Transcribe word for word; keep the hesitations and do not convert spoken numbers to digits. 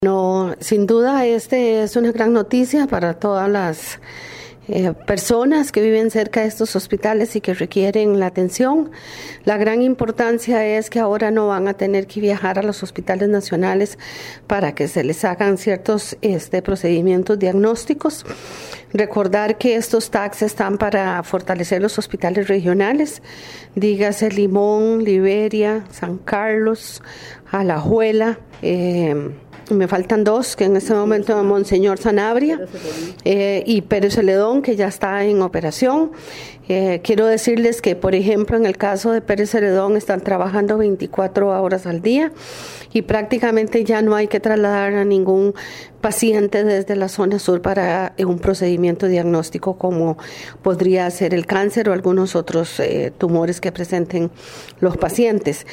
No, sin duda este es una gran noticia para todas las eh, personas que viven cerca de estos hospitales y que requieren la atención. La gran importancia es que ahora no van a tener que viajar a los hospitales nacionales para que se les hagan ciertos este, procedimientos diagnósticos. Recordar que estos tags están para fortalecer los hospitales regionales, dígase Limón, Liberia, San Carlos, Alajuela, eh, me faltan dos, que en este momento Monseñor Sanabria eh, y Pérez Celedón, que ya está en operación. Eh, quiero decirles que, por ejemplo, en el caso de Pérez Celedón están trabajando veinticuatro horas al día y prácticamente ya no hay que trasladar a ningún paciente desde la zona sur para un procedimiento diagnóstico como podría ser el cáncer o algunos otros eh, tumores que presenten los pacientes.